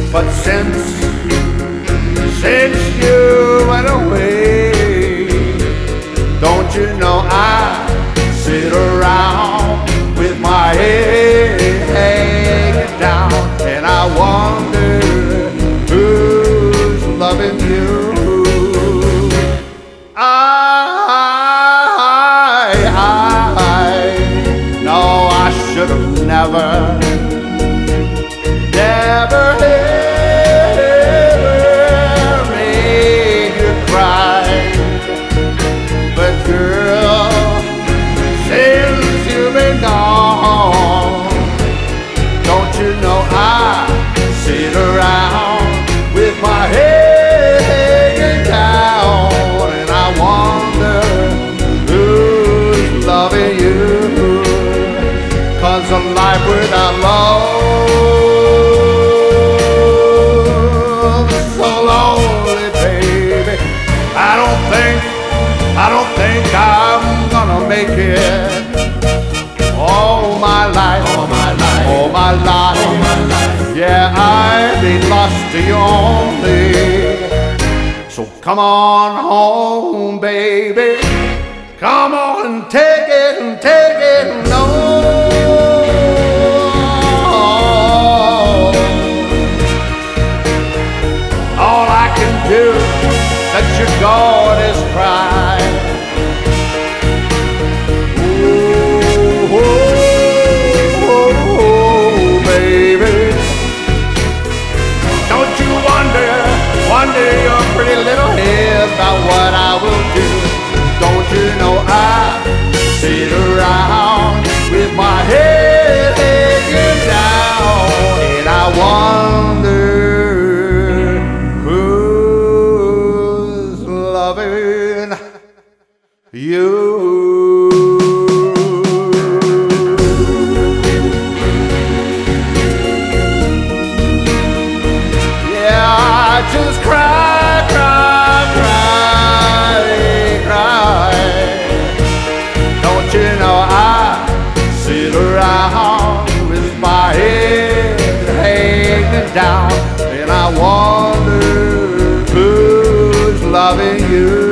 But since you went away, don't you know I sit around with my head hanging down, and I wonder who's loving you. I know I should have never made you cry. But girl, since you've been gone, don't you know I sit around with my head hanging down, and I wonder who's loving you. 'Cause a life without love is so lonely, baby. I don't think I'm gonna make it all my life. Yeah, I've been lost to you only. So come on home, baby. Come on and take it no. All I can do that your God is cry. Oh, baby, don't you wonder your pretty little head about what I will do? Don't you know I sit around with my head hanging down, and I wonder loving you. Yeah, I just cry. Don't you know I sit around with my head hanging down, and I wonder who's loving you.